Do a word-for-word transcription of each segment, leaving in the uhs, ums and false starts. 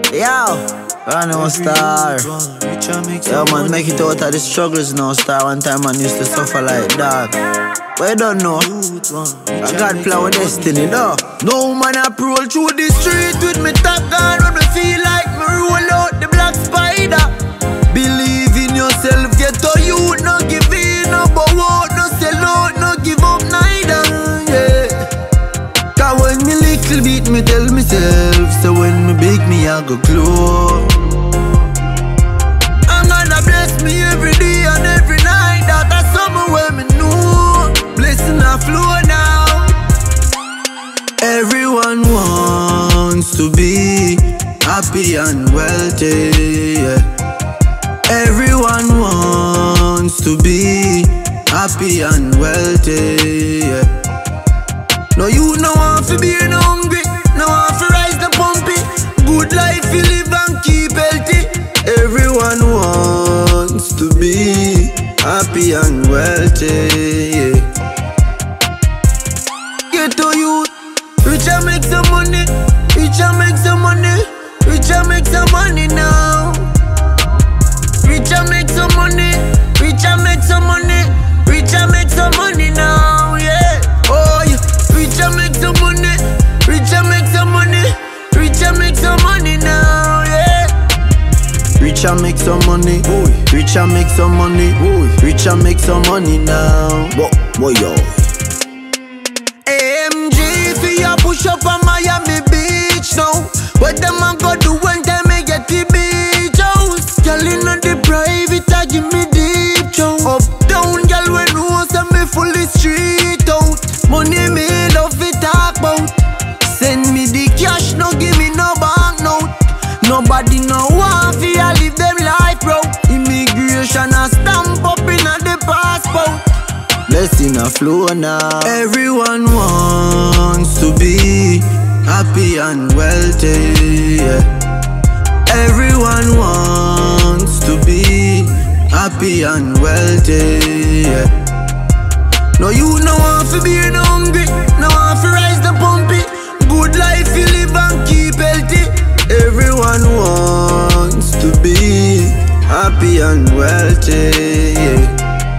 Yo, brand new star. Yo man, make it out of the struggles now, star. One time man used to suffer like dog, but you don't know, I got plan with destiny though. No man I roll through the street with me top gun when me feel like me roll out the black spider. Believe in yourself, get to you, no give in, no bow out, no sell out, no give up neither. Yeah. Cause when me little beat, me tell myself, so when me big, me I go glow. I'm gonna bless me every day and every night. That's something where me know blessing I flow now. Everyone wants to be happy and wealthy, yeah. Everyone wants to be happy and wealthy, yeah. No, you no want to be no hungry, no want to rise the pumpy. Good life you live and keep healthy. Everyone wants to be happy and wealthy, yeah. Get to you, rich and make some money, rich and make some money, rich and make some money now. Rich and make some money, rich and make some money, rich and make some money now, yeah. Oh yeah, rich and make some money, rich and make some money, rich and make some money now, yeah. Rich and make some money, boy. Rich and make some money, boy. Rich and make some money now. What, what yo? A M G for ya push up on Miami Beach now. What them a go do when time me get the beach house? Girl inna the private, I give me deep chow. Up down, girl when know say me fully street out. Money me love it talk about. Send me the cash, no give me no bank note. Nobody no want fi a live them life, bro. Immigration a stamp up inna the passport. Blessing a flow now. Everyone wants to be happy and wealthy, yeah. Everyone wants to be happy and wealthy, yeah. No, you no want to be no hungry, no want to rise the pumpy. Good life you live and keep healthy. Everyone wants to be happy and wealthy, yeah.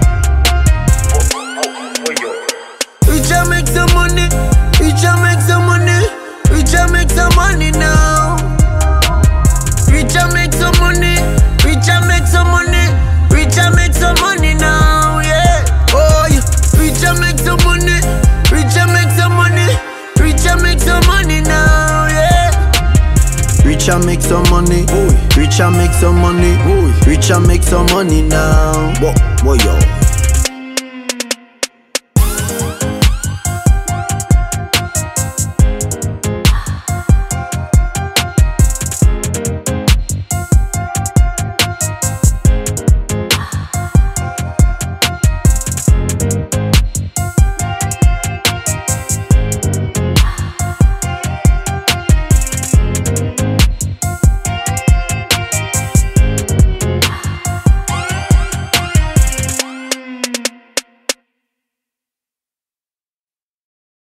Rich and make some money, rich and make some money, rich and make some money now. Rich and make some money, rich and make some money, rich and make some money now, yeah. Oh yeah, rich and make some money, rich and make some money, rich and make some money now, yeah. Rich and make some money, boy. Rich and make some money, boy. Rich and make some money now. What, what yo?